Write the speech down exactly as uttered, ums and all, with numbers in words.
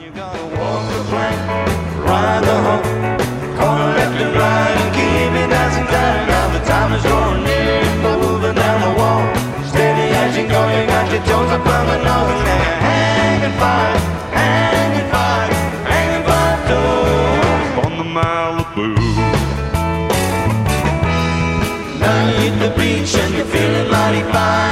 You gotta walk the plank, ride the hump, corner left and right, and keep it nice and tight. Now the time is drawing near, moving down the wall. Steady as you go, you got your toes up on the nose, and then you're hanging fire, hanging fire, hanging fire toes on the Malibu. Now you hit the beach and you're feeling mighty fine.